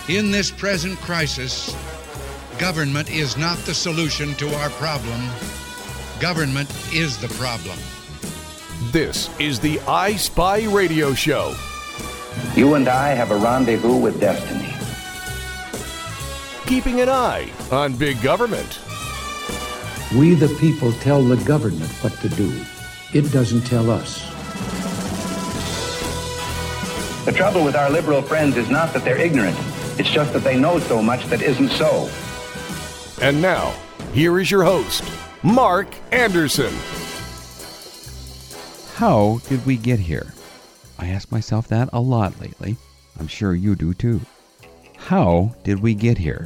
In this present crisis, government is not the solution to our problem. Government is the problem. This is the I Spy Radio Show. You and I have a rendezvous with destiny. Keeping an eye on big government. We the people tell the government what to do. It doesn't tell us. The trouble with our liberal friends is not that they're ignorant. It's just that they know so much that isn't so. And now, here is your host, Mark Anderson. How did we get here? I ask myself that a lot lately. I'm sure you do too. How did we get here?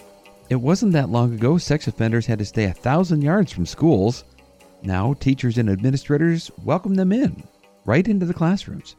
It wasn't that long ago sex offenders had to stay 1,000 yards from schools. Now teachers and administrators welcome them in, right into the classrooms.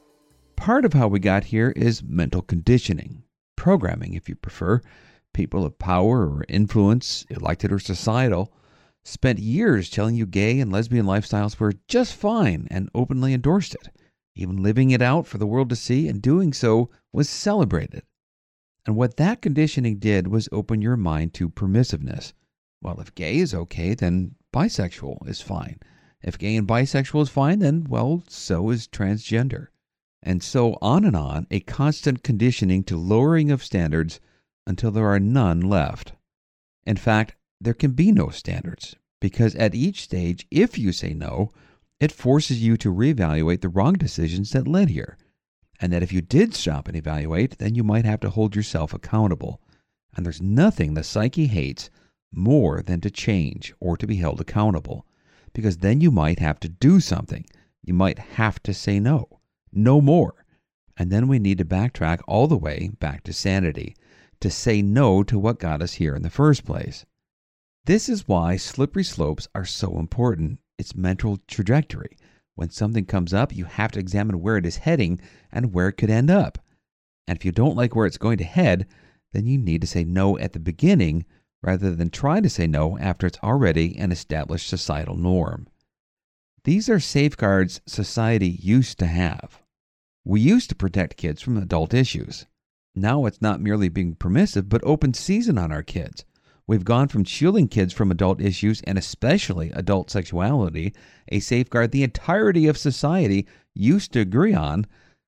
Part of how we got here is mental conditioning, programming if you prefer. People of power or influence, elected or societal, spent years telling you gay and lesbian lifestyles were just fine and openly endorsed it. Even living it out for the world to see and doing so was celebrated. And what that conditioning did was open your mind to permissiveness. Well, if gay is okay, then bisexual is fine. If gay and bisexual is fine, then, well, so is transgender. And so on, a constant conditioning to lowering of standards until there are none left. In fact, there can be no standards, because at each stage, if you say no, it forces you to reevaluate the wrong decisions that led here. And that if you did stop and evaluate, then you might have to hold yourself accountable. And there's nothing the psyche hates more than to change or to be held accountable. Because then you might have to do something. You might have to say no. No more. And then we need to backtrack all the way back to sanity. To say no to what got us here in the first place. This is why slippery slopes are so important. It's mental trajectory. When something comes up, you have to examine where it is heading and where it could end up. And if you don't like where it's going to head, then you need to say no at the beginning rather than try to say no after it's already an established societal norm. These are safeguards society used to have. We used to protect kids from adult issues. Now it's not merely being permissive, but open season on our kids. We've gone from shielding kids from adult issues, and especially adult sexuality, a safeguard the entirety of society used to agree on.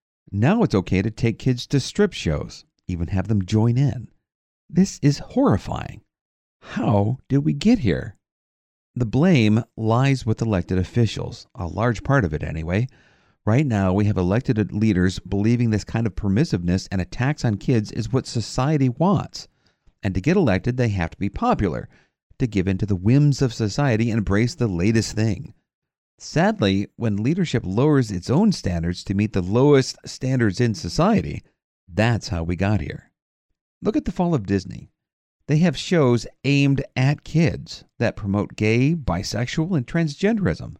Now it's okay to take kids to strip shows, even have them join in. This is horrifying. How did we get here? The blame lies with elected officials, a large part of it anyway. Right now, we have elected leaders believing this kind of permissiveness and attacks on kids is what society wants. And to get elected, they have to be popular, to give in to the whims of society and embrace the latest thing. Sadly, when leadership lowers its own standards to meet the lowest standards in society, that's how we got here. Look at the fall of Disney. They have shows aimed at kids that promote gay, bisexual, and transgenderism.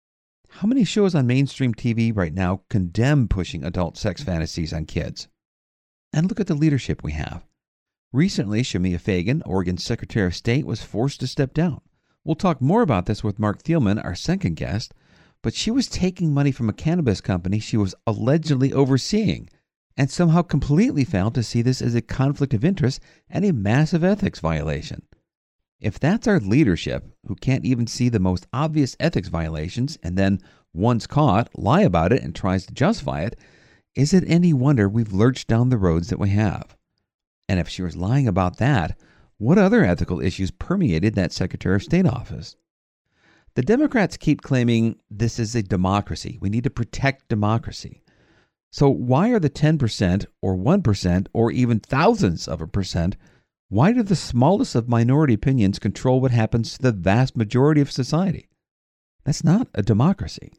How many shows on mainstream TV right now condemn pushing adult sex fantasies on kids? And look at the leadership we have. Recently, Shemia Fagan, Oregon's Secretary of State, was forced to step down. We'll talk more about this with Mark Thielman, our second guest, but she was taking money from a cannabis company she was allegedly overseeing and somehow completely failed to see this as a conflict of interest and a massive ethics violation. If that's our leadership, who can't even see the most obvious ethics violations and then, once caught, lie about it and tries to justify it, is it any wonder we've lurched down the roads that we have? And if she was lying about that, what other ethical issues permeated that Secretary of State office? The Democrats keep claiming this is a democracy. We need to protect democracy. So why are the 10% or 1% or even thousands of a percent, why do the smallest of minority opinions control what happens to the vast majority of society? That's not a democracy.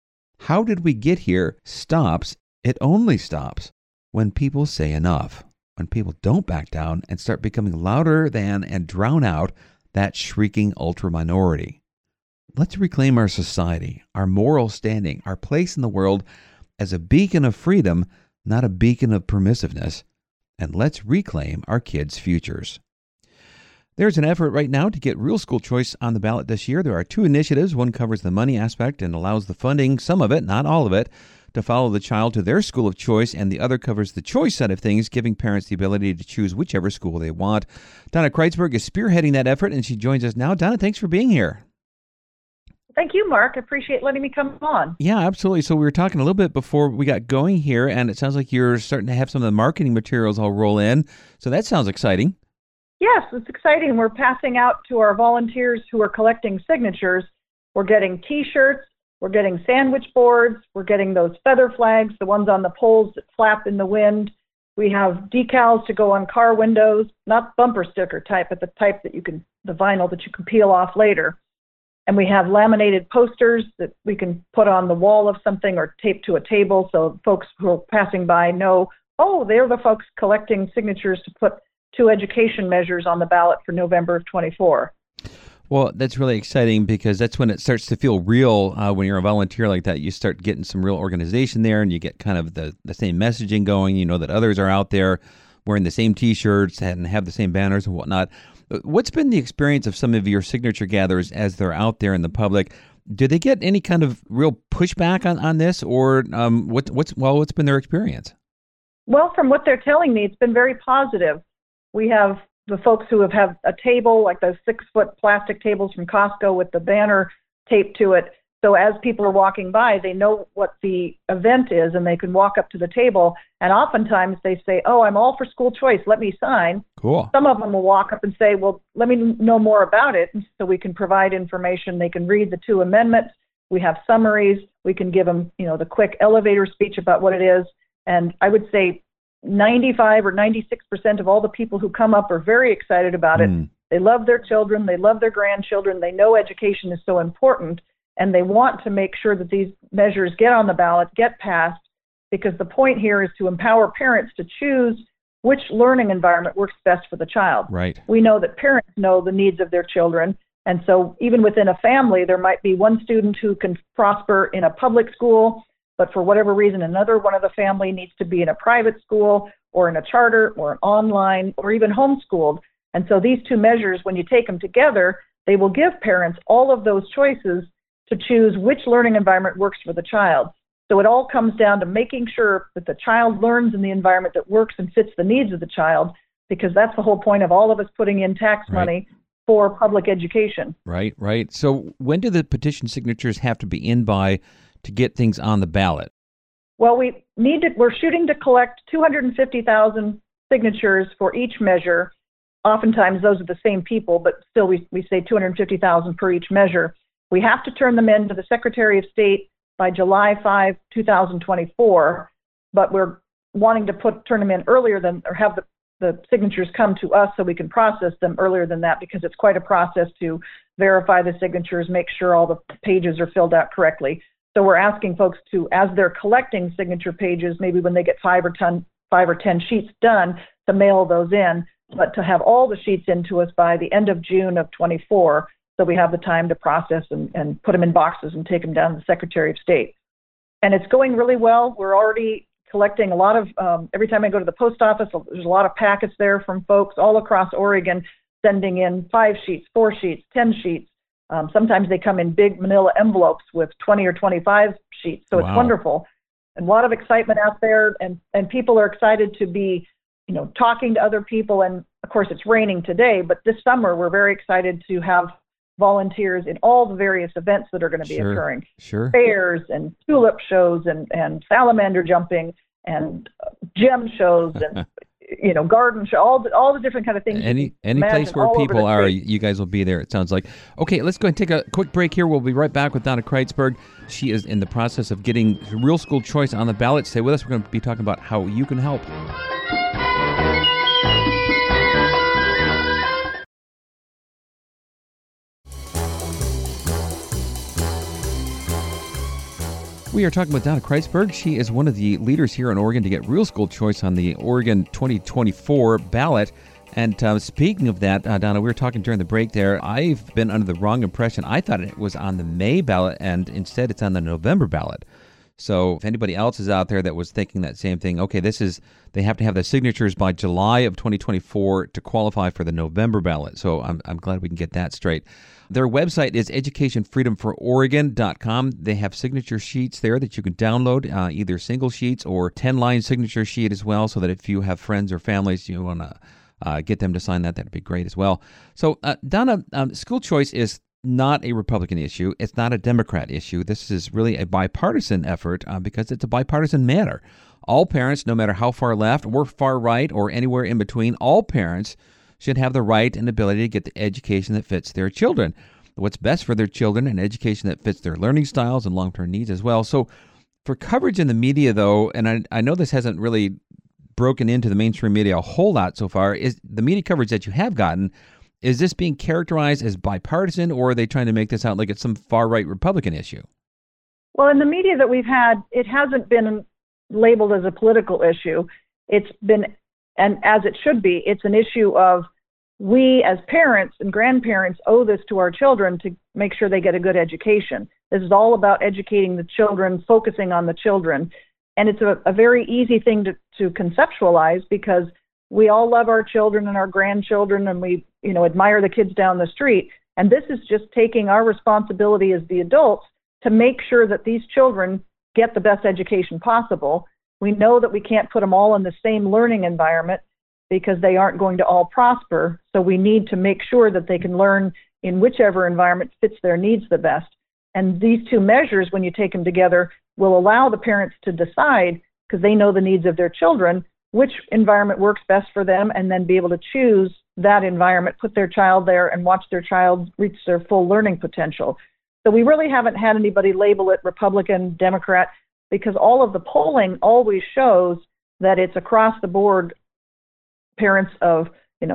How did we get here stops, it only stops when people say enough. When people don't back down and start becoming louder than and drown out that shrieking ultra-minority. Let's reclaim our society, our moral standing, our place in the world as a beacon of freedom, not a beacon of permissiveness, and let's reclaim our kids' futures. There's an effort right now to get real school choice on the ballot this year. There are two initiatives. One covers the money aspect and allows the funding, some of it, not all of it, to follow the child to their school of choice, and the other covers the choice side of things, giving parents the ability to choose whichever school they want. Donna Kreitzberg is spearheading that effort, and she joins us now. Donna, thanks for being here. Thank you, Mark. I appreciate letting me come on. Yeah, absolutely. So we were talking a little bit before we got going here, and it sounds like you're starting to have some of the marketing materials all roll in. So that sounds exciting. Yes, it's exciting. We're passing out to our volunteers who are collecting signatures. We're getting T-shirts. We're getting sandwich boards. We're getting those feather flags, the ones on the poles that flap in the wind. We have decals to go on car windows, not bumper sticker type, but the type that the vinyl that you can peel off later. And we have laminated posters that we can put on the wall of something or tape to a table so folks who are passing by know, oh, they're the folks collecting signatures to put 2 education measures on the ballot for November of 24. Well, that's really exciting because that's when it starts to feel real when you're a volunteer like that. You start getting some real organization there, and you get kind of the same messaging going. You know that others are out there wearing the same T-shirts and have the same banners and whatnot. What's been the experience of some of your signature gatherers as they're out there in the public? Do they get any kind of real pushback on this, or what's been their experience? Well, from what they're telling me, it's been very positive. We have the folks who have a table, like those 6-foot plastic tables from Costco with the banner taped to it. So as people are walking by, they know what the event is, and they can walk up to the table. And oftentimes they say, oh, I'm all for school choice. Let me sign. Cool. Some of them will walk up and say, well, let me know more about it. And so we can provide information. They can read the 2 amendments. We have summaries. We can give them, the quick elevator speech about what it is. And I would say 95 or 96% of all the people who come up are very excited about it. They love their children. They love their grandchildren. They know education is so important. And they want to make sure that these measures get on the ballot, get passed, because the point here is to empower parents to choose which learning environment works best for the child. Right. We know that parents know the needs of their children. And so even within a family, there might be one student who can prosper in a public school, but for whatever reason, another one of the family needs to be in a private school or in a charter or an online or even homeschooled. And so these 2 measures, when you take them together, they will give parents all of those choices to choose which learning environment works for the child. So it all comes down to making sure that the child learns in the environment that works and fits the needs of the child, because that's the whole point of all of us putting in tax money for public education. Right. So when do the petition signatures have to be in by to get things on the ballot? Well, we're shooting to collect 250,000 signatures for each measure. Oftentimes those are the same people, but still we say 250,000 per each measure. We have to turn them in to the Secretary of State by July 5, 2024, but we're wanting to turn them in earlier or have the signatures come to us so we can process them earlier than that, because it's quite a process to verify the signatures, make sure all the pages are filled out correctly. So we're asking folks to, as they're collecting signature pages, maybe when they get 5 or 10 sheets done, to mail those in, but to have all the sheets into us by the end of June of 24. So we have the time to process and put them in boxes and take them down to the Secretary of State. And it's going really well. We're already collecting a lot of, every time I go to the post office, there's a lot of packets there from folks all across Oregon sending in 5 sheets, 4 sheets, 10 sheets. Sometimes they come in big manila envelopes with 20 or 25 sheets. So It's wonderful. And a lot of excitement out there, and people are excited to be, talking to other people. And of course it's raining today, but this summer we're very excited to have volunteers in all the various events that are going to be occurring. Fairs and tulip shows and salamander jumping and gem shows and garden show, all the different kind of things. Any place where people are, you guys will be there, it sounds like. Okay, let's go and take a quick break here. We'll be right back with Donna Kreitzberg. She is in the process of getting real school choice on the ballot. Stay with us. We're going to be talking about how you can help. We are talking with Donna Kreitzberg. She is one of the leaders here in Oregon to get real school choice on the Oregon 2024 ballot. And speaking of that, Donna, we were talking during the break there. I've been under the wrong impression. I thought it was on the May ballot, and instead it's on the November ballot. So if anybody else is out there that was thinking that same thing, okay, they have to have the signatures by July of 2024 to qualify for the November ballot. So I'm glad we can get that straight. Their website is educationfreedomfororegon.com. They have signature sheets there that you can download, either single sheets or 10-line signature sheet as well, so that if you have friends or families you want to get them to sign that'd be great as well. So, Donna, school choice is not a Republican issue. It's not a Democrat issue. This is really a bipartisan effort because it's a bipartisan matter. All parents, no matter how far left or far right or anywhere in between, all parents should have the right and ability to get the education that fits their children, what's best for their children, and education that fits their learning styles and long-term needs as well. So for coverage in the media, though, and I know this hasn't really broken into the mainstream media a whole lot so far, is the media coverage that you have gotten, is this being characterized as bipartisan, or are they trying to make this out like it's some far-right Republican issue? Well, in the media that we've had, it hasn't been labeled as a political issue. It's been, and as it should be, it's an issue of we as parents and grandparents owe this to our children to make sure they get a good education. This is all about educating the children, focusing on the children. And it's a very easy thing to conceptualize because we all love our children and our grandchildren, and we, admire the kids down the street. And this is just taking our responsibility as the adults to make sure that these children get the best education possible. We know that we can't put them all in the same learning environment because they aren't going to all prosper. So we need to make sure that they can learn in whichever environment fits their needs the best. And these two measures, when you take them together, will allow the parents to decide, because they know the needs of their children, which environment works best for them, and then be able to choose that environment, put their child there, and watch their child reach their full learning potential. So we really haven't had anybody label it Republican, Democrat, because all of the polling always shows that it's across the board parents of,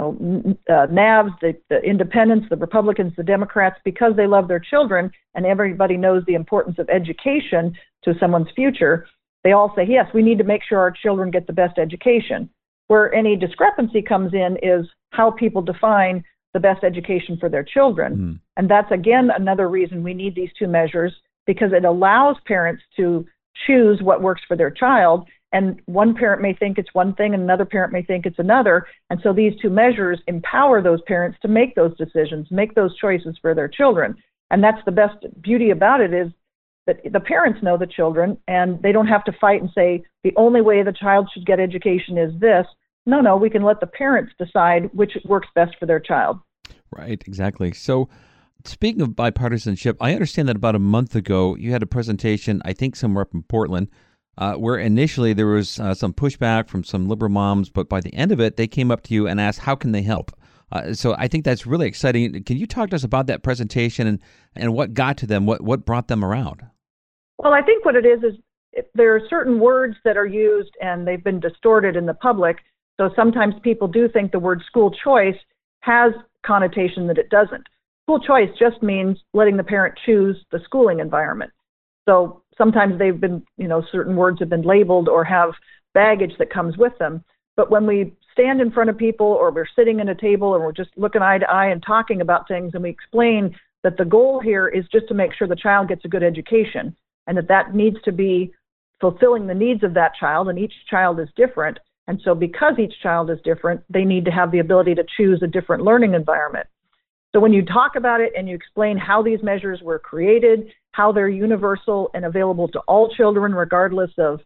NAVs, the independents, the Republicans, the Democrats, because they love their children, and everybody knows the importance of education to someone's future. They all say, yes, we need to make sure our children get the best education. Where any discrepancy comes in is how people define the best education for their children. And that's, again, another reason we need these two measures, because it allows parents to choose what works for their child. And one parent may think it's one thing and another parent may think it's another. And so these two measures empower those parents to make those decisions, make those choices for their children. And that's the best beauty about it, is that the parents know the children and they don't have to fight and say the only way the child should get education is this. No, we can let the parents decide which works best for their child. Right, exactly. So speaking of bipartisanship, I understand that about a month ago you had a presentation, I think somewhere up in Portland, where initially there was some pushback from some liberal moms, but by the end of it, they came up to you and asked, how can they help? So I think that's really exciting. Can you talk to us about that presentation and what got to them, what brought them around? Well, I think what it is there are certain words that are used and they've been distorted in the public. So sometimes people do think the word school choice has connotation that it doesn't. School choice just means letting the parent choose the schooling environment. So sometimes they've been, certain words have been labeled or have baggage that comes with them. But when we stand in front of people or we're sitting at a table and we're just looking eye to eye and talking about things, and we explain that the goal here is just to make sure the child gets a good education, and that needs to be fulfilling the needs of that child, and each child is different. And so because each child is different, they need to have the ability to choose a different learning environment. So when you talk about it and you explain how these measures were created, how they're universal and available to all children, regardless of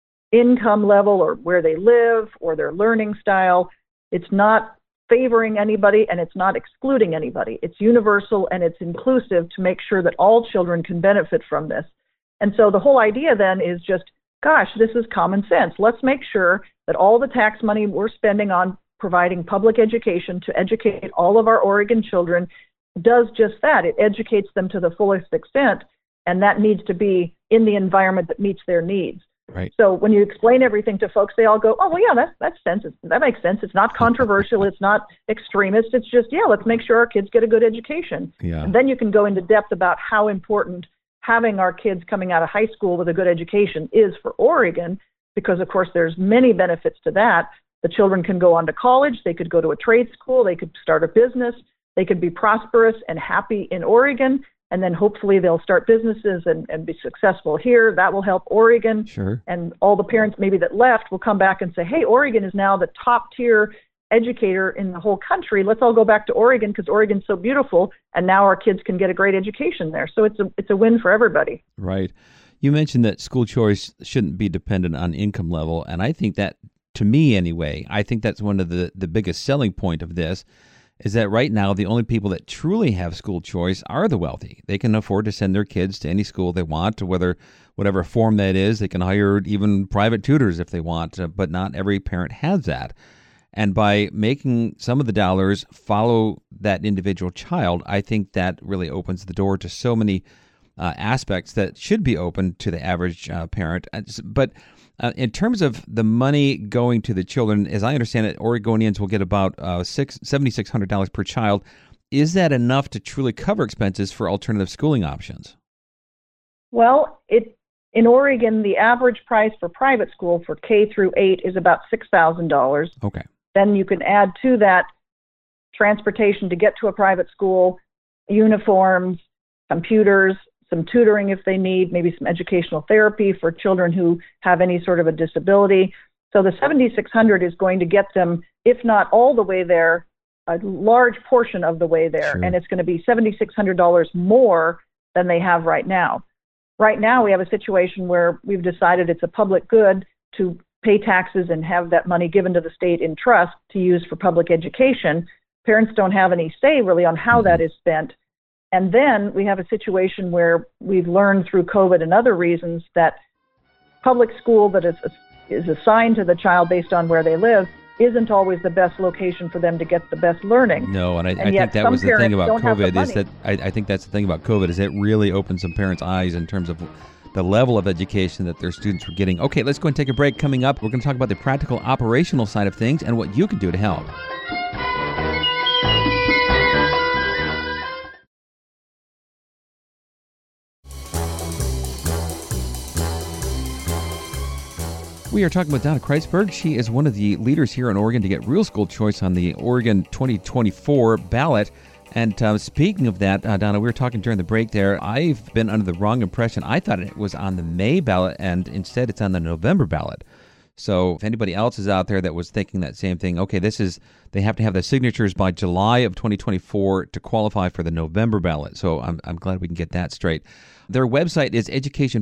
income level or where they live or their learning style, it's not favoring anybody and it's not excluding anybody. It's universal and it's inclusive to make sure that all children can benefit from this. And so the whole idea then is just, gosh, this is common sense. Let's make sure that all the tax money we're spending on providing public education to educate all of our Oregon children does just that. It educates them to the fullest extent, and that needs to be in the environment that meets their needs. Right. So when you explain everything to folks, they all go, oh, well, yeah, that makes sense. It's not controversial. It's not extremist. It's just, yeah, let's make sure our kids get a good education. Yeah. And then you can go into depth about how important having our kids coming out of high school with a good education is for Oregon, because, of course, there's many benefits to that. The children can go on to college. They could go to a trade school. They could start a business. They could be prosperous and happy in Oregon. and then hopefully they'll start businesses and be successful here. That will help Oregon. Sure. And all the parents maybe that left will come back and say, hey, Oregon is now the top tier educator in the whole country. Let's all go back to Oregon because Oregon's so beautiful, and now our kids can get a great education there. So it's a win for everybody. Right. You mentioned that school choice shouldn't be dependent on income level, and I think that, to me anyway, I think that's one of the biggest selling point of this, is that right now the only people that truly have school choice are the wealthy. They can afford to send their kids to any school they want, to whatever form that is. They can hire even private tutors if they want, but not every parent has that. And by making some of the dollars follow that individual child, I think that really opens the door to so many aspects that should be open to the average parent. But in terms of the money going to the children, as I understand it, Oregonians will get about $7,600 per child. Is that enough to truly cover expenses for alternative schooling options? Well, in Oregon, the average price for private school for K through 8 is about $6,000. Okay. Then you can add to that transportation to get to a private school, uniforms, computers, some tutoring if they need, maybe some educational therapy for children who have any sort of a disability. So the $7,600 is going to get them, if not all the way there, a large portion of the way there. Sure. And it's going to be $7,600 more than they have right now. Right now, we have a situation where we've decided it's a public good to pay taxes and have that money given to the state in trust to use for public education. Parents don't have any say really on how that is spent. And then we have a situation where we've learned through COVID and other reasons that public school that is assigned to the child based on where they live isn't always the best location for them to get the best learning. No, and I think that was the thing about COVID is that I think that's the thing about COVID is it really opened some parents' eyes in terms of the level of education that their students were getting. Okay, let's go and take a break. Coming up, we're going to talk about the practical operational side of things and what you can do to help. We are talking with Donna Kreisberg. She is one of the leaders here in Oregon to get real school choice on the Oregon 2024 ballot. And speaking of that, Donna, we were talking during the break there. I've been under the wrong impression. I thought it was on the May ballot, and instead it's on the November ballot. So if anybody else is out there that was thinking that same thing, okay, they have to have the signatures by July of 2024 to qualify for the November ballot. So I'm glad we can get that straight. Their website is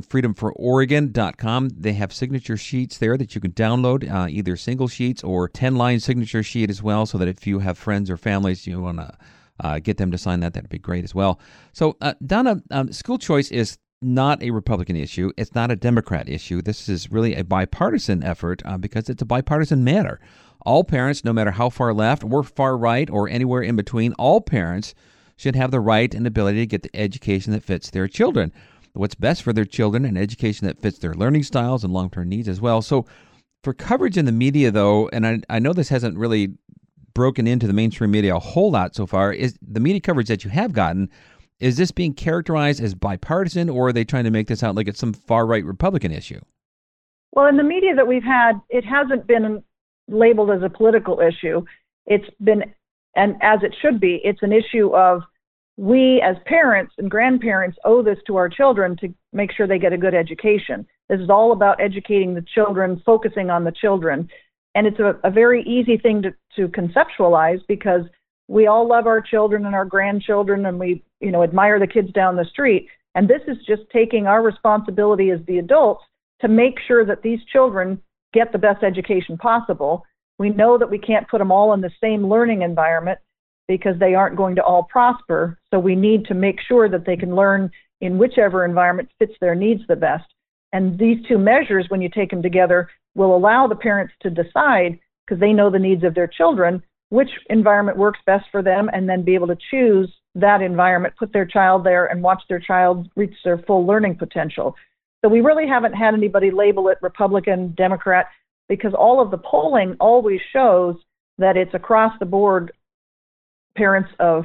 educationfreedomfororegon.com. They have signature sheets there that you can download, either single sheets or 10-line signature sheet as well, so that if you have friends or families you want to get them to sign that'd be great as well. So, Donna, school choice is not a Republican issue. It's not a Democrat issue. This is really a bipartisan effort because it's a bipartisan matter. All parents, no matter how far left or far right or anywhere in between, all parents should have the right and ability to get the education that fits their children, what's best for their children, and education that fits their learning styles and long-term needs as well. So for coverage in the media, though, and I know this hasn't really broken into the mainstream media a whole lot so far, is the media coverage that you have gotten, is this being characterized as bipartisan, or are they trying to make this out like it's some far-right Republican issue? Well, in the media that we've had, it hasn't been labeled as a political issue. It's been, and as it should be, it's an issue of we as parents and grandparents owe this to our children to make sure they get a good education. This is all about educating the children, focusing on the children. And it's a very easy thing to conceptualize because we all love our children and our grandchildren, and we, admire the kids down the street. And this is just taking our responsibility as the adults to make sure that these children get the best education possible. We know that we can't put them all in the same learning environment because they aren't going to all prosper. So we need to make sure that they can learn in whichever environment fits their needs the best. And these two measures, when you take them together, will allow the parents to decide, because they know the needs of their children, which environment works best for them, and then be able to choose that environment, put their child there, and watch their child reach their full learning potential. So we really haven't had anybody label it Republican, Democrat, because all of the polling always shows that it's across the board parents of,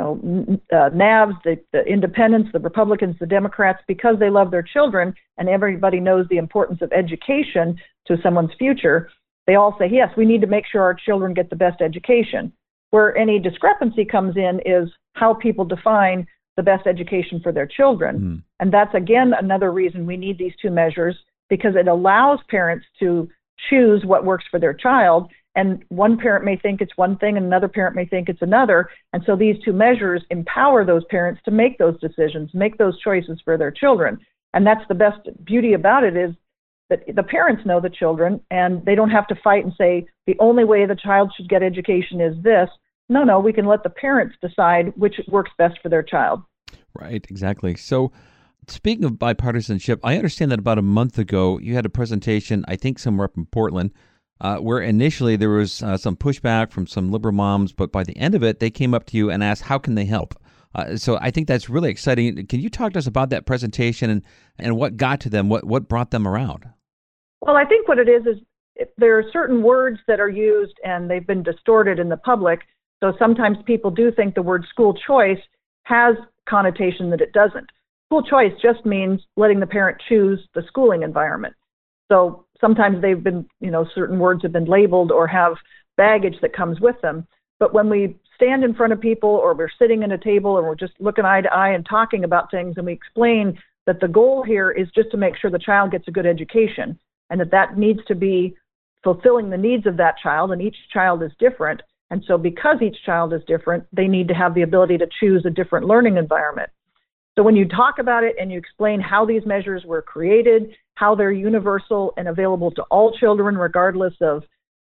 NAVs, the independents, the Republicans, the Democrats, because they love their children, and everybody knows the importance of education to someone's future. They all say, yes, we need to make sure our children get the best education. Where any discrepancy comes in is how people define the the best education for their children. And that's, again, another reason we need these two measures, because it allows parents to choose what works for their child. And one parent may think it's one thing and another parent may think it's another. And so these two measures empower those parents to make those decisions, make those choices for their children. And that's the best beauty about it, is that the parents know the children and they don't have to fight and say, the only way the child should get education is this. No, we can let the parents decide which works best for their child. Right, exactly. So speaking of bipartisanship, I understand that about a month ago you had a presentation, I think somewhere up in Portland, where initially there was some pushback from some liberal moms, but by the end of it, they came up to you and asked, how can they help? So I think that's really exciting. Can you talk to us about that presentation and what got to them, what brought them around? Well, I think what it is there are certain words that are used and they've been distorted in the public. So sometimes people do think the word school choice has connotation that it doesn't. School choice just means letting the parent choose the schooling environment. So sometimes they've been, certain words have been labeled or have baggage that comes with them. But when we stand in front of people or we're sitting at a table and we're just looking eye to eye and talking about things, and we explain that the goal here is just to make sure the child gets a good education and that needs to be fulfilling the needs of that child, and each child is different. And so because each child is different, they need to have the ability to choose a different learning environment. So when you talk about it and you explain how these measures were created, how they're universal and available to all children, regardless of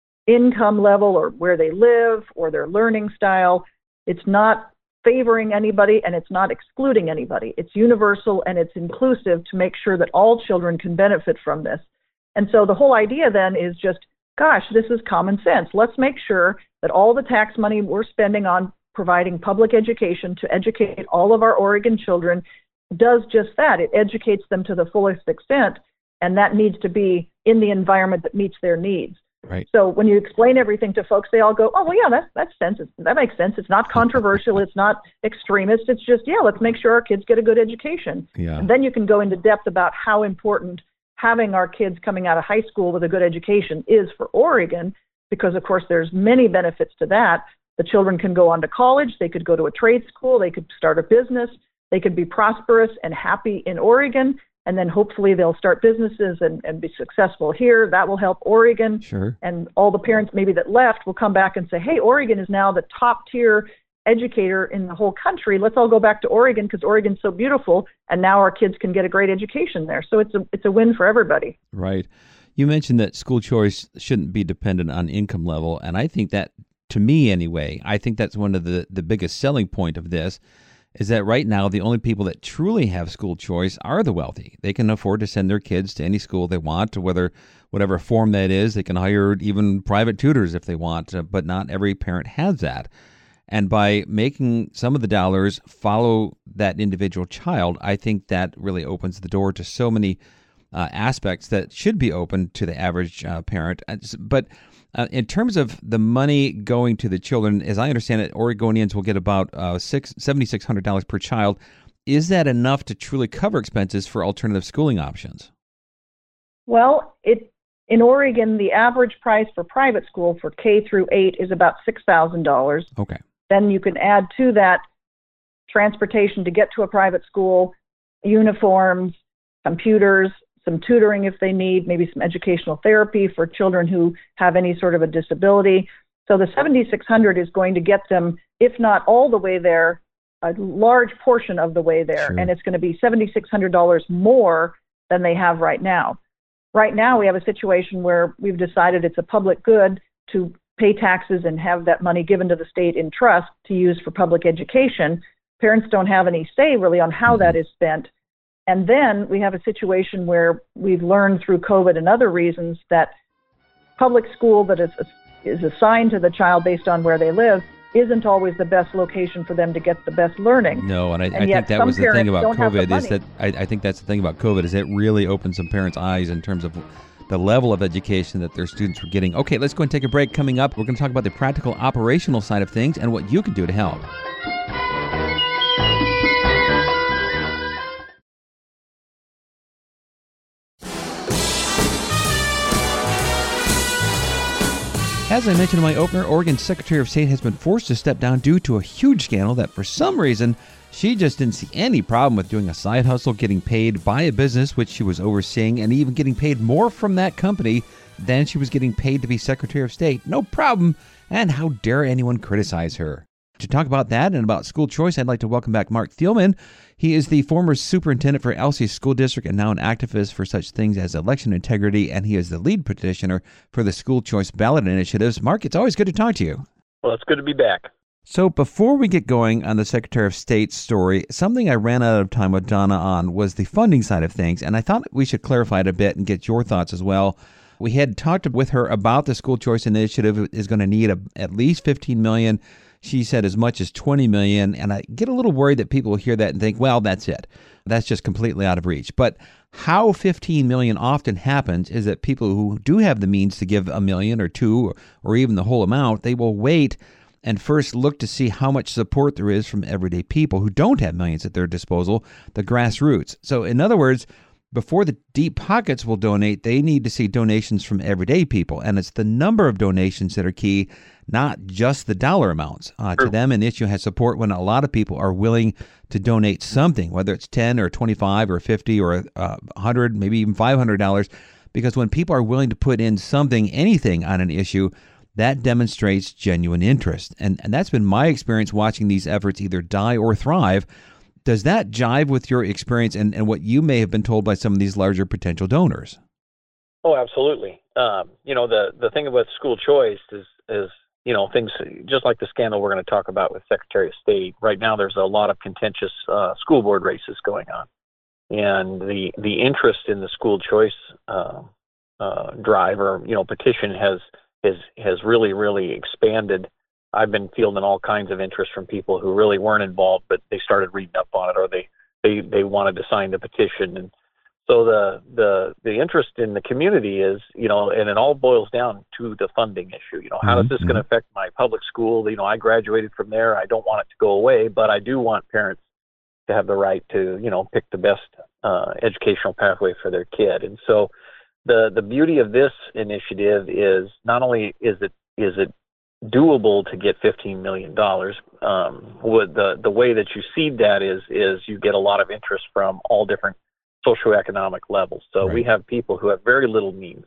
income level or where they live or their learning style, it's not favoring anybody and it's not excluding anybody. It's universal and it's inclusive to make sure that all children can benefit from this. And so the whole idea then is just, gosh, this is common sense. Let's make sure that all the tax money we're spending on providing public education to educate all of our Oregon children does just that. It educates them to the fullest extent, and that needs to be in the environment that meets their needs. Right. So when you explain everything to folks, they all go, oh, well, yeah, that makes sense. It's not controversial. It's not extremist. It's just, let's make sure our kids get a good education. Yeah. And then you can go into depth about how important having our kids coming out of high school with a good education is for Oregon, because, of course, there's many benefits to that. The children can go on to college. They could go to a trade school. They could start a business. They could be prosperous and happy in Oregon. And then hopefully they'll start businesses and be successful here. That will help Oregon. Sure. And all the parents maybe that left will come back and say, hey, Oregon is now the top tier educator in the whole country. Let's all go back to Oregon because Oregon's so beautiful. And now our kids can get a great education there. So it's a win for everybody. Right. You mentioned that school choice shouldn't be dependent on income level. And I think that, to me anyway, I think that's one of the biggest selling point of this, is that right now the only people that truly have school choice are the wealthy. They can afford to send their kids to any school they want, to whatever form that is. They can hire even private tutors if they want, but not every parent has that. And by making some of the dollars follow that individual child, I think that really opens the door to so many aspects that should be open to the average parent. But in terms of the money going to the children, as I understand it, Oregonians will get about $7,600 per child. Is that enough to truly cover expenses for alternative schooling options? Well, in Oregon, the average price for private school for K through 8 is about $6,000. Okay. Then you can add to that transportation to get to a private school, uniforms, computers, some tutoring if they need, maybe some educational therapy for children who have any sort of a disability. So the $7,600 is going to get them, if not all the way there, a large portion of the way there. Sure. And it's going to be $7,600 more than they have right now. Right now, we have a situation where we've decided it's a public good to pay taxes and have that money given to the state in trust to use for public education. Parents don't have any say really on how that is spent. And then we have a situation where we've learned through COVID and other reasons that public school that is assigned to the child based on where they live isn't always the best location for them to get the best learning. No, and I think that was the thing about COVID is that I think that's the thing about COVID is it really opened some parents' eyes in terms of the level of education that their students were getting. Okay, let's go and take a break. Coming up, we're going to talk about the practical operational side of things and what you can do to help. As I mentioned in my opener, Oregon's Secretary of State has been forced to step down due to a huge scandal that, for some reason, She just didn't see any problem with doing a side hustle, getting paid by a business which she was overseeing, and even getting paid more from that company than she was getting paid to be Secretary of State. No problem. And how dare anyone criticize her? To talk about that and about school choice, I'd like to welcome back Mark Thielman. He is the former superintendent for Alsea School District and now an activist for such things as election integrity, and he is the lead petitioner for the school choice ballot initiatives. Mark, it's always good to talk to you. Well, it's good to be back. So before we get going on the Secretary of State story, something I ran out of time with Donna on was the funding side of things, and I thought we should clarify it a bit and get your thoughts as well. We had talked with her about the school choice initiative is going to need at least $15 million. She said as much as $20 million, and I get a little worried that people will hear that and think, well, that's it. That's just completely out of reach. But how $15 million often happens is that people who do have the means to give $1 million or $2 million or even the whole amount, they will wait and first look to see how much support there is from everyday people who don't have millions at their disposal, the grassroots. So in other words, before the deep pockets will donate, they need to see donations from everyday people. And it's the number of donations that are key, not just the dollar amounts. To them, an issue has support when a lot of people are willing to donate something, whether it's $10 or $25 or $50 or $100, maybe even $500. Because when people are willing to put in something, anything on an issue, that demonstrates genuine interest. And that's been my experience watching these efforts either die or thrive. Does that jive with your experience and what you may have been told by some of these larger potential donors? Oh, absolutely. The thing about school choice is things just like the scandal we're going to talk about with Secretary of State. Right now, there's a lot of contentious school board races going on, and the interest in the school choice drive or petition has really expanded. I've been fielding all kinds of interest from people who really weren't involved, but they started reading up on it, or they wanted to sign the petition. And so the interest in the community is, and it all boils down to the funding issue. How is this going to affect my public school? I graduated from there. I don't want it to go away, but I do want parents to have the right to, pick the best educational pathway for their kid. And so the beauty of this initiative is not only is it doable to get $15 million. With the way that you seed that is you get a lot of interest from all different socioeconomic levels. So we have people who have very little means,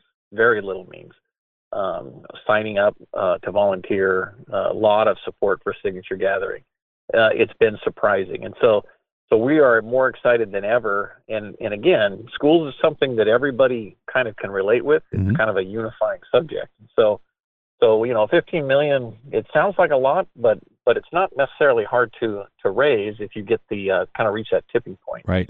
signing up to volunteer, a lot of support for signature gathering. It's been surprising. And so we are more excited than ever. And again, schools is something that everybody kind of can relate with. It's kind of a unifying subject. So 15 million, it sounds like a lot, but it's not necessarily hard to raise if you get the kind of reach that tipping point. Right.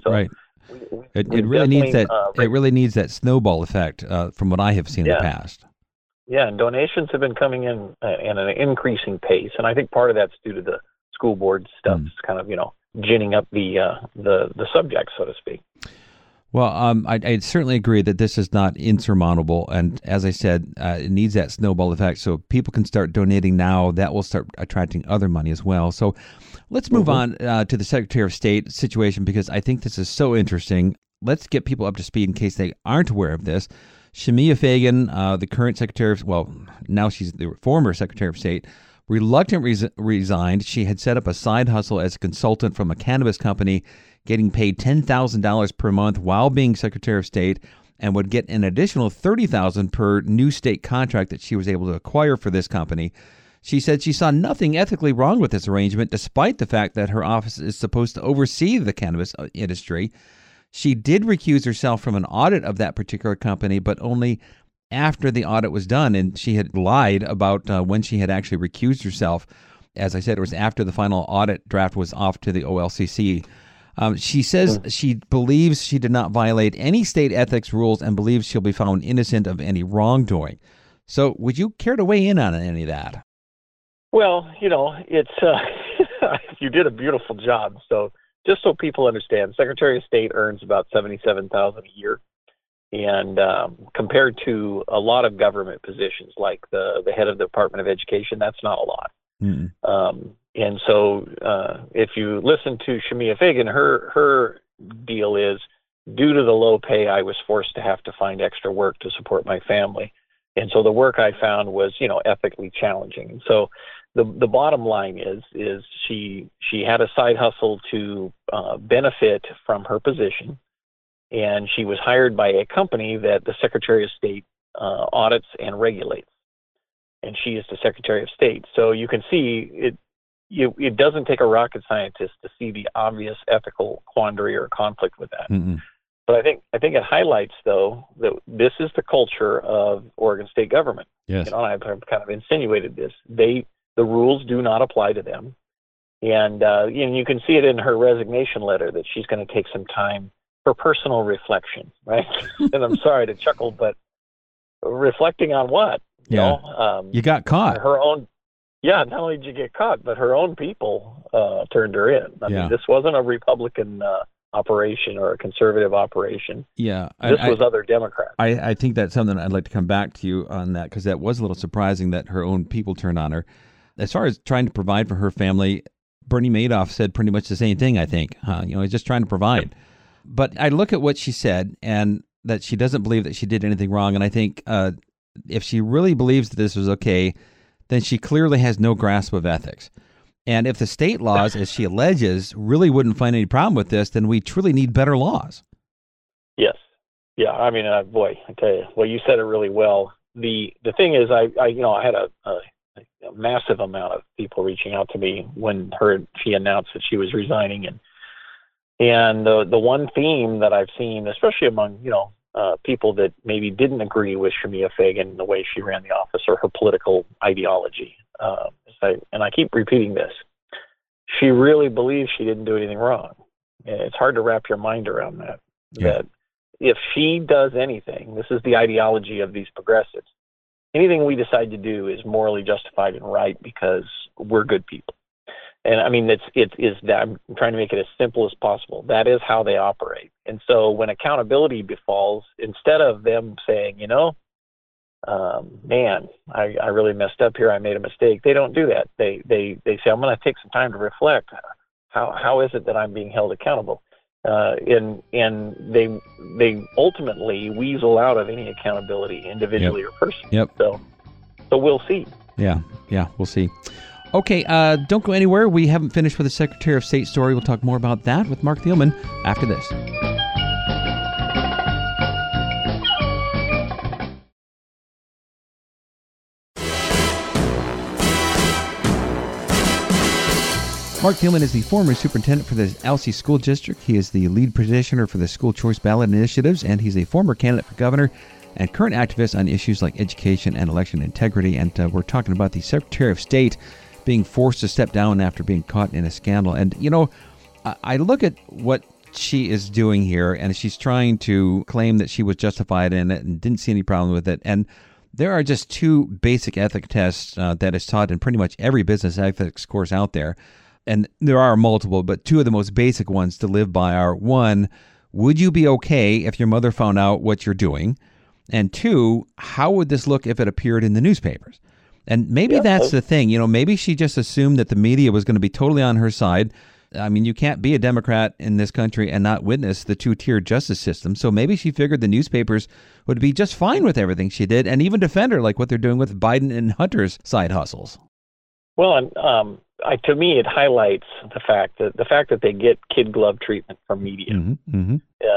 It really needs that. It really needs that snowball effect from what I have seen in the past. Yeah, and donations have been coming in at an increasing pace, and I think part of that's due to the school board stuff, kind of ginning up the subject, so to speak. Well, I certainly agree that this is not insurmountable. And as I said, it needs that snowball effect. So people can start donating now. That will start attracting other money as well. So let's move on to the Secretary of State situation, because I think this is so interesting. Let's get people up to speed in case they aren't aware of this. Shemia Fagan, the current Secretary of, now she's the former Secretary of State, reluctantly resigned. She had set up a side hustle as a consultant from a cannabis company, getting paid $10,000 per month while being Secretary of State, and would get an additional $30,000 per new state contract that she was able to acquire for this company. She said she saw nothing ethically wrong with this arrangement, despite the fact that her office is supposed to oversee the cannabis industry. She did recuse herself from an audit of that particular company, but only after the audit was done, and she had lied about when she had actually recused herself. As I said, it was after the final audit draft was off to the OLCC. She says she believes she did not violate any state ethics rules and believes she'll be found innocent of any wrongdoing. So would you care to weigh in on any of that? Well, it's you did a beautiful job. So just so people understand, Secretary of State earns about $77,000 a year. And compared to a lot of government positions like the head of the Department of Education, that's not a lot. And so if you listen to Shemia Fagan, her deal is, due to the low pay, I was forced to have to find extra work to support my family. And so the work I found was, ethically challenging. And so the bottom line is she had a side hustle to benefit from her position, and she was hired by a company that the Secretary of State audits and regulates, and she is the Secretary of State. So you can see it doesn't take a rocket scientist to see the obvious ethical quandary or conflict with that. Mm-hmm. But I think it highlights, though, that this is the culture of Oregon state government. Yes. I've kind of insinuated this. The rules do not apply to them, and you can see it in her resignation letter that she's going to take some time for personal reflection, right? And I'm sorry to chuckle, but reflecting on what? You got caught. Her own. Yeah, not only did you get caught, but her own people turned her in. I mean, this wasn't a Republican operation or a conservative operation. Yeah. This was other Democrats. I think that's something I'd like to come back to you on that, because that was a little surprising that her own people turned on her. As far as trying to provide for her family, Bernie Madoff said pretty much the same thing, I think. He's just trying to provide. But I look at what she said, and that she doesn't believe that she did anything wrong. And I think if she really believes that this was okay, then she clearly has no grasp of ethics. And if the state laws, as she alleges, really wouldn't find any problem with this, then we truly need better laws. Yes. Yeah. I mean, boy, I tell you, well, you said it really well. The thing is, I had a massive amount of people reaching out to me when she announced that she was resigning, and the one theme that I've seen, especially among people that maybe didn't agree with Shemia Fagan, the way she ran the office or her political ideology, and I keep repeating this, she really believes she didn't do anything wrong. It's hard to wrap your mind around that. Yeah. That if she does anything, this is the ideology of these progressives, anything we decide to do is morally justified and right because we're good people. And I mean, it's that I'm trying to make it as simple as possible. That is how they operate. And so when accountability befalls, instead of them saying, man, I really messed up here, I made a mistake, they don't do that. They say, I'm going to take some time to reflect. How is it that I'm being held accountable? And they ultimately weasel out of any accountability, individually or personally. Yep. So we'll see. Yeah, we'll see. Okay, don't go anywhere. We haven't finished with the Secretary of State story. We'll talk more about that with Mark Thielman after this. Mark Thielman is the former superintendent for the Alsea School District. He is the lead petitioner for the school choice ballot initiatives, and he's a former candidate for governor and current activist on issues like education and election integrity. And we're talking about the Secretary of State being forced to step down after being caught in a scandal. And, I look at what she is doing here, and she's trying to claim that she was justified in it and didn't see any problem with it. And there are just two basic ethic tests that is taught in pretty much every business ethics course out there. And there are multiple, but two of the most basic ones to live by are, one, would you be okay if your mother found out what you're doing? And two, how would this look if it appeared in the newspapers? And maybe that's the thing. Maybe she just assumed that the media was going to be totally on her side. I mean, you can't be a Democrat in this country and not witness the two-tier justice system. So maybe she figured the newspapers would be just fine with everything she did and even defend her, like what they're doing with Biden and Hunter's side hustles. Well, and to me, it highlights the fact that they get kid glove treatment from media. Mm-hmm.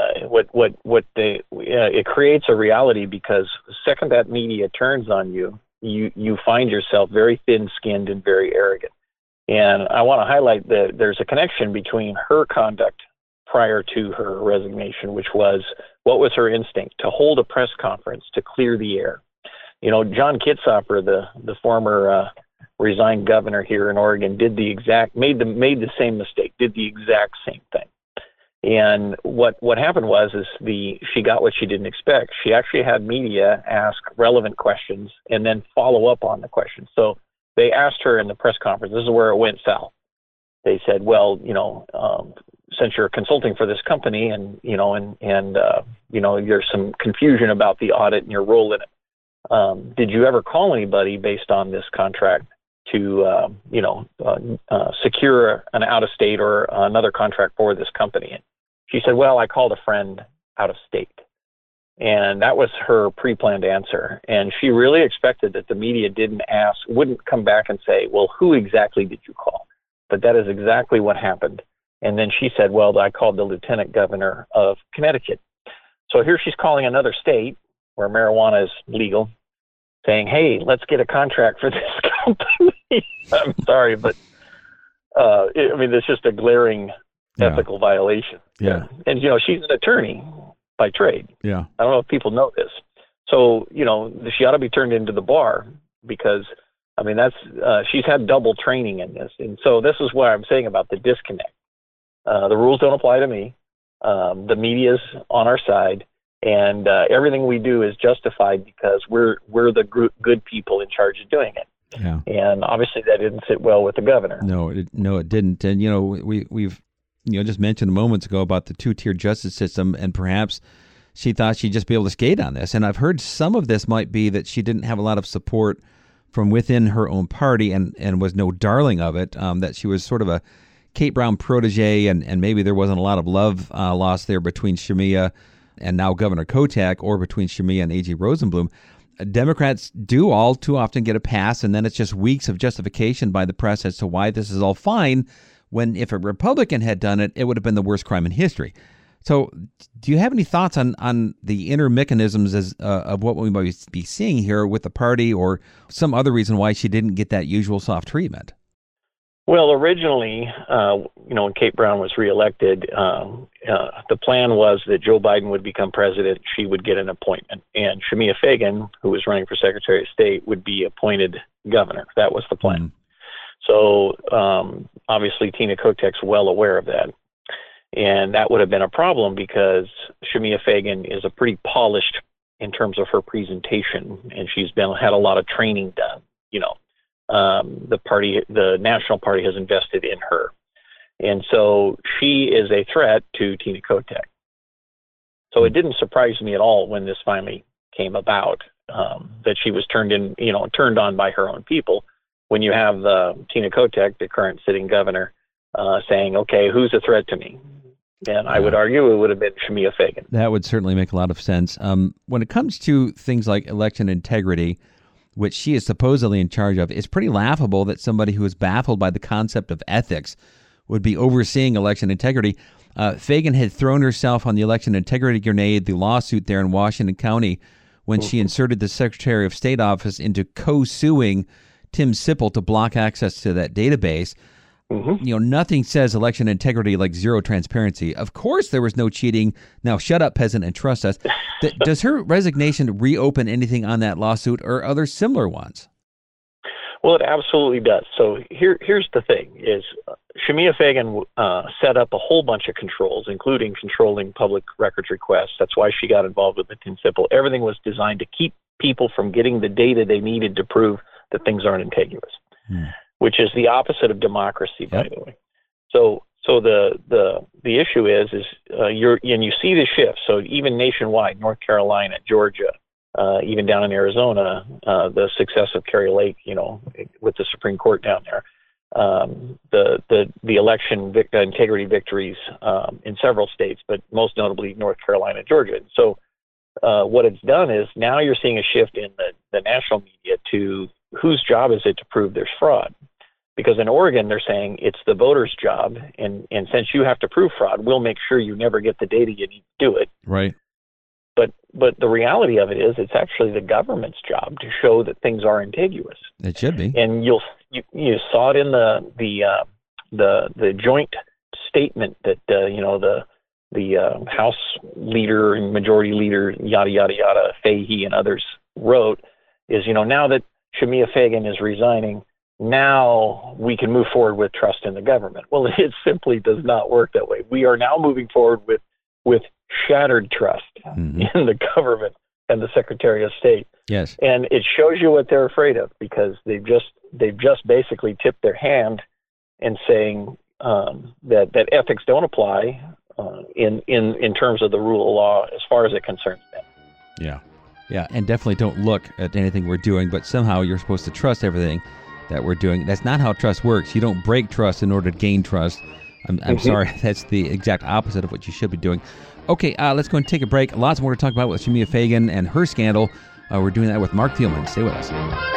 It creates a reality, because the second that media turns on you, you find yourself very thin-skinned and very arrogant. And I want to highlight that there's a connection between her conduct prior to her resignation, which was, what was her instinct? To hold a press conference, to clear the air. John Kitzhaber, the former resigned governor here in Oregon, made the same mistake, did the exact same thing. And what happened was she got what she didn't expect. She actually had media ask relevant questions and then follow up on the questions. So they asked her in the press conference, this is where it went south. They said, well, since you're consulting for this company and there's some confusion about the audit and your role in it, did you ever call anybody based on this contract to, secure an out-of-state or another contract for this company? And she said, well, I called a friend out of state. And that was her pre-planned answer. And she really expected that the media wouldn't come back and say, well, who exactly did you call? But that is exactly what happened. And then she said, well, I called the lieutenant governor of Connecticut. So here she's calling another state where marijuana is legal, saying, hey, let's get a contract for this company. I'm sorry, but it's just a glaring ethical violation. Yeah. And, she's an attorney by trade. Yeah. I don't know if people know this. So, she ought to be turned into the bar because, she's had double training in this. And so this is what I'm saying about the disconnect. The rules don't apply to me. The media's on our side, and everything we do is justified because we're the good people in charge of doing it. Yeah. And obviously that didn't sit well with the governor. No, it didn't. And we've just mentioned moments ago about the two-tier justice system, and perhaps she thought she'd just be able to skate on this. And I've heard some of this might be that she didn't have a lot of support from within her own party and was no darling of it. That she was sort of a Kate Brown protege, and maybe there wasn't a lot of love lost there between Shemia and now Governor Kotek, or between Shemia and A.G. Rosenblum. Democrats do all too often get a pass, and then it's just weeks of justification by the press as to why this is all fine, when if a Republican had done it, it would have been the worst crime in history. So do you have any thoughts on the inner mechanisms of what we might be seeing here with the party, or some other reason why she didn't get that usual soft treatment? Well, originally, when Kate Brown was reelected, the plan was that Joe Biden would become president, she would get an appointment, and Shemia Fagan, who was running for Secretary of State, would be appointed governor. That was the plan. So obviously Tina Kotek's well aware of that. And that would have been a problem because Shemia Fagan is a pretty polished in terms of her presentation, and she's had a lot of training done. The National Party has invested in her. And so she is a threat to Tina Kotek. So it didn't surprise me at all when this finally came about, that she was turned on by her own people. When you have Tina Kotek, the current sitting governor, saying, okay, who's a threat to me? And I would argue it would have been Shemia Fagan. That would certainly make a lot of sense. When it comes to things like election integrity, which she is supposedly in charge of, it's pretty laughable that somebody who is baffled by the concept of ethics would be overseeing election integrity. Fagan had thrown herself on the election integrity grenade, the lawsuit there in Washington County, when she inserted the Secretary of State office into co-suing Tim Sipple to block access to that database. Nothing says election integrity like zero transparency. Of course there was no cheating. Now shut up, peasant, and trust us. Does her resignation reopen anything on that lawsuit or other similar ones? Well, it absolutely does. So here's the thing, is Shemia Fagan set up a whole bunch of controls, including controlling public records requests. That's why she got involved with the Tim Sipple. Everything was designed to keep people from getting the data they needed to prove that things aren't integrous. Which is the opposite of democracy, by the way. So the issue is you see the shift. So even nationwide, North Carolina, Georgia, even down in Arizona, the success of Kari Lake, with the Supreme Court down there, the election integrity victories in several states, but most notably North Carolina, Georgia. So what it's done is now you're seeing a shift in the national media to whose job is it to prove there's fraud? Because in Oregon, they're saying it's the voter's job, and since you have to prove fraud, we'll make sure you never get the data you need to do it. Right. But the reality of it is, it's actually the government's job to show that things are integrous. It should be. And you saw it in the joint statement that the House leader and Majority Leader yada yada yada Fahey and others wrote is now that Shemia Fagan is resigning, now we can move forward with trust in the government. Well, it simply does not work that way. We are now moving forward with shattered trust in the government and the Secretary of State. Yes. And it shows you what they're afraid of, because they've just basically tipped their hand and saying that ethics don't apply in terms of the rule of law as far as it concerns them. Yeah. Yeah, and definitely don't look at anything we're doing, but somehow you're supposed to trust everything that we're doing. That's not how trust works. You don't break trust in order to gain trust. I'm sorry, that's the exact opposite of what you should be doing. Okay, let's go and take a break. Lots more to talk about with Shemia Fagan and her scandal. We're doing that with Mark Thielman. Stay with us.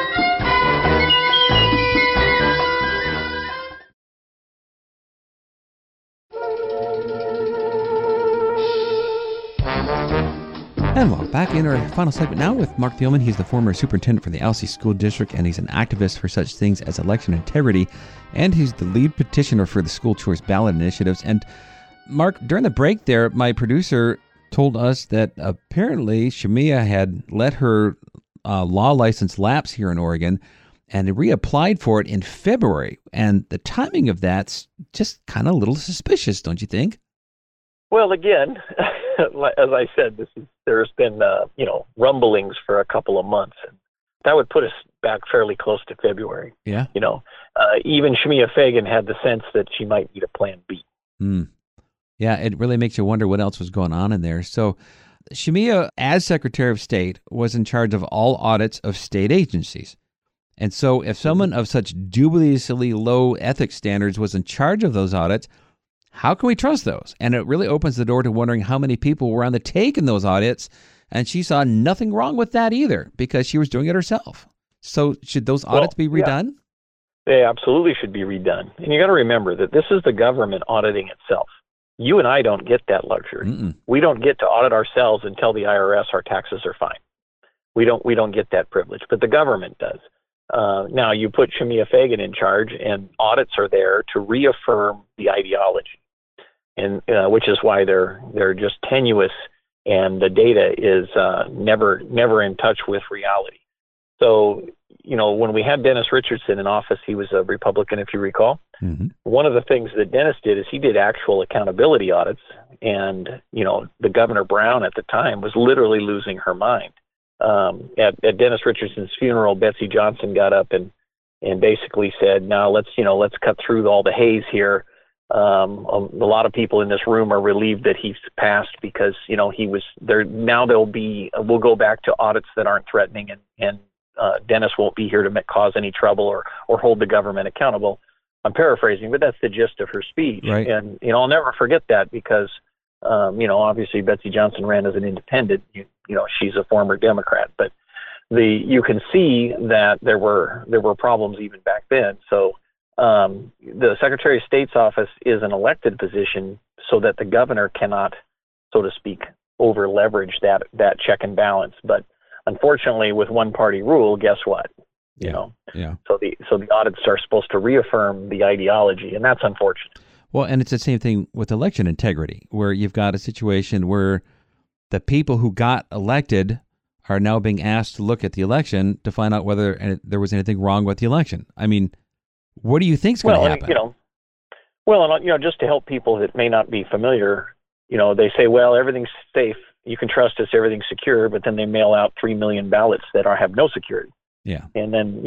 And welcome back in our final segment now with Mark Thielman. He's the former superintendent for the Alsea School District, and he's an activist for such things as election integrity, and he's the lead petitioner for the school choice ballot initiatives. And Mark, during the break there, my producer told us that apparently Shemia had let her law license lapse here in Oregon and reapplied for it in February. And the timing of that's just kind of a little suspicious, don't you think? Well, again, as I said, there's been rumblings for a couple of months, and that would put us back fairly close to February. Yeah. Even Shemia Fagan had the sense that she might need a plan B. Yeah, it really makes you wonder what else was going on in there. So Shemia, as Secretary of State, was in charge of all audits of state agencies. And so if someone of such dubiously low ethics standards was in charge of those audits, how can we trust those? And it really opens the door to wondering how many people were on the take in those audits. And she saw nothing wrong with that either because she was doing it herself. So should those audits be redone? Yeah. They absolutely should be redone. And you got to remember that this is the government auditing itself. You and I don't get that luxury. We don't get to audit ourselves and tell the IRS our taxes are fine. We don't get that privilege, but the government does. Now you put Shemia Fagan in charge, and audits are there to reaffirm the ideology, and which is why they're just tenuous, and the data is never in touch with reality. So when we had Dennis Richardson in office, he was a Republican, if you recall. One of the things that Dennis did is he did actual accountability audits, and the Governor Brown at the time was literally losing her mind. At Dennis Richardson's funeral, Betsy Johnson got up and basically said, "Now let's cut through all the haze here. A lot of people in this room are relieved that he's passed because he was there. Now we'll go back to audits that aren't threatening, and Dennis won't be here to cause any trouble or hold the government accountable." I'm paraphrasing, but that's the gist of her speech. Right. And I'll never forget that because obviously Betsy Johnson ran as an independent. She's a former Democrat, but you can see that there were problems even back then. So the Secretary of State's office is an elected position, so that the governor cannot, so to speak, over leverage that check and balance. But unfortunately, with one party rule, guess what? Yeah. So the audits are supposed to reaffirm the ideology, and that's unfortunate. Well, and it's the same thing with election integrity, where you've got a situation where the people who got elected are now being asked to look at the election to find out whether there was anything wrong with the election. I mean, what do you think's going to happen? Just to help people that may not be familiar, they say, well, everything's safe. You can trust us, everything's secure, but then they mail out 3 million ballots that have no security. Yeah. And then,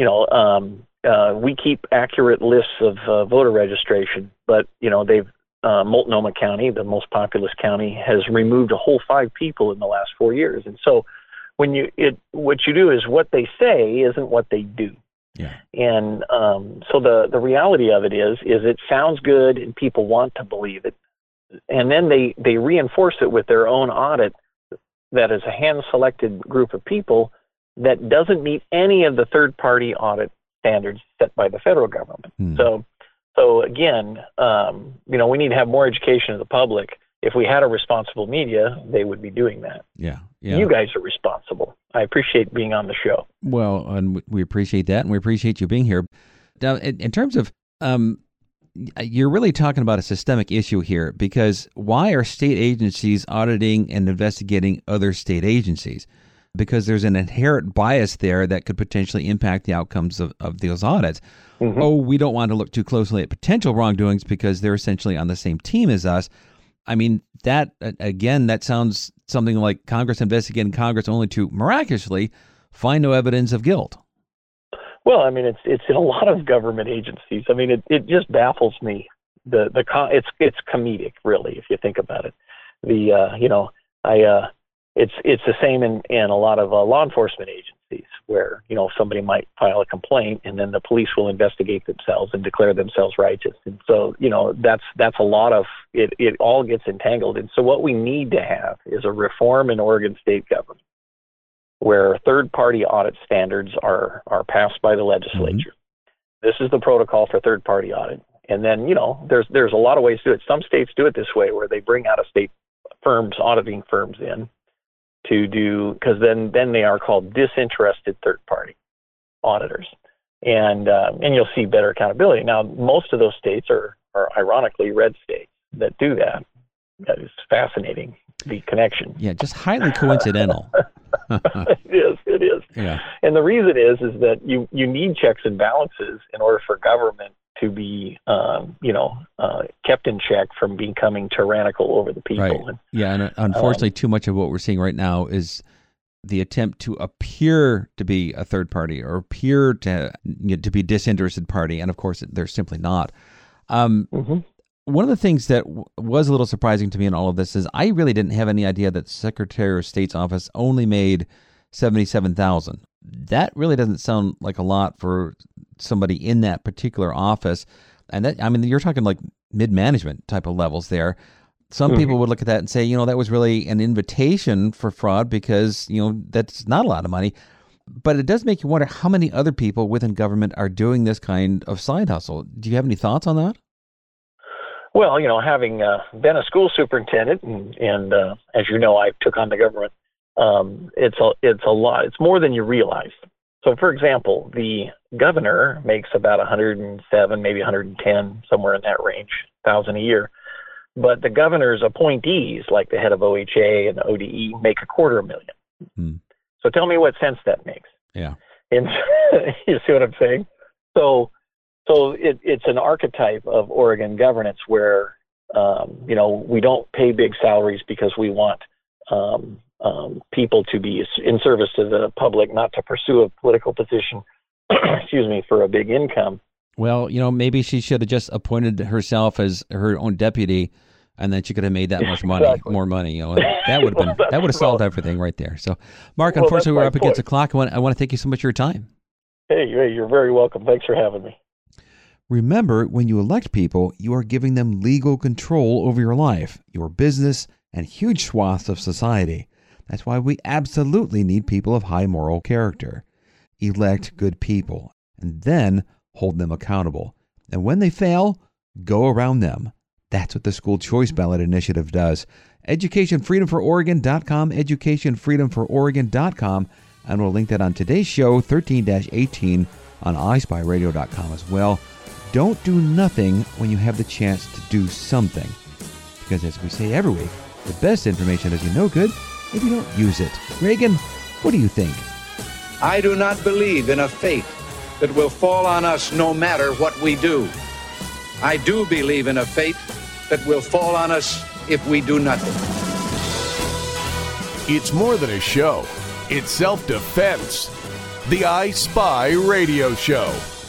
we keep accurate lists of voter registration, but, Multnomah County, the most populous county, has removed a whole 5 people in the last 4 years. And so what you do is what they say isn't what they do. Yeah. And so the reality of it is it sounds good and people want to believe it. And then they reinforce it with their own audit that is a hand-selected group of people that doesn't meet any of the third-party audit standards set by the federal government. So again, we need to have more education of the public. If we had a responsible media, they would be doing that. Yeah. You guys are responsible. I appreciate being on the show. Well, and we appreciate that, and we appreciate you being here. Now, in terms of, you're really talking about a systemic issue here, because why are state agencies auditing and investigating other state agencies? Because there's an inherent bias there that could potentially impact the outcomes of those audits. Oh, we don't want to look too closely at potential wrongdoings because they're essentially on the same team as us. I mean, that sounds something like Congress investigating Congress only to miraculously find no evidence of guilt. Well, I mean, it's in a lot of government agencies. I mean, it just baffles me. It's comedic, really, if you think about it. It's the same in a lot of law enforcement agencies where, somebody might file a complaint and then the police will investigate themselves and declare themselves righteous. And so, that's a lot of it. It all gets entangled. And so what we need to have is a reform in Oregon state government where third-party audit standards are passed by the legislature. Mm-hmm. This is the protocol for third-party audit. And then, there's a lot of ways to do it. Some states do it this way, where they bring out of state firms, auditing firms in to do, because then they are called disinterested third-party auditors. And you'll see better accountability. Now, most of those states are ironically red states that do that. That is fascinating, the connection. Yeah, just highly coincidental. It is. Yeah. And the reason is that you need checks and balances in order for government to be, kept in check from becoming tyrannical over the people. Right. And unfortunately, too much of what we're seeing right now is the attempt to appear to be a third party or appear to be disinterested party, and of course, they're simply not. One of the things that was a little surprising to me in all of this is I really didn't have any idea that Secretary of State's office only made $77,000. That really doesn't sound like a lot for somebody in that particular office. And you're talking like mid-management type of levels there. Some people would look at that and say, that was really an invitation for fraud because, that's not a lot of money. But it does make you wonder how many other people within government are doing this kind of side hustle. Do you have any thoughts on that? Well, having been a school superintendent and as you know, I took on the government, it's a lot. It's more than you realize. So, for example, the governor makes about 107, maybe 110, somewhere in that range, $1,000 a year. But the governor's appointees, like the head of OHA and the ODE, make $250,000. So tell me what sense that makes. Yeah. And you see what I'm saying? So it's an archetype of Oregon governance where, we don't pay big salaries because we want people to be in service to the public, not to pursue a political position, for a big income. Well, maybe she should have just appointed herself as her own deputy, and then she could have made that much money, more money. That would have solved everything right there. So, Mark, unfortunately, we're up against the clock. I want to thank you so much for your time. Hey, you're very welcome. Thanks for having me. Remember, when you elect people, you are giving them legal control over your life, your business, and huge swaths of society. That's why we absolutely need people of high moral character. Elect good people, and then hold them accountable. And when they fail, go around them. That's what the School Choice Ballot Initiative does. EducationFreedomForOregon.com, EducationFreedomForOregon.com, and we'll link that on today's show, 13-18, on iSpyRadio.com as well. Don't do nothing when you have the chance to do something. Because as we say every week, the best information does you no good if you don't use it. Reagan, what do you think? I do not believe in a fate that will fall on us no matter what we do. I do believe in a fate that will fall on us if we do nothing. It's more than a show. It's self-defense. The I Spy Radio Show.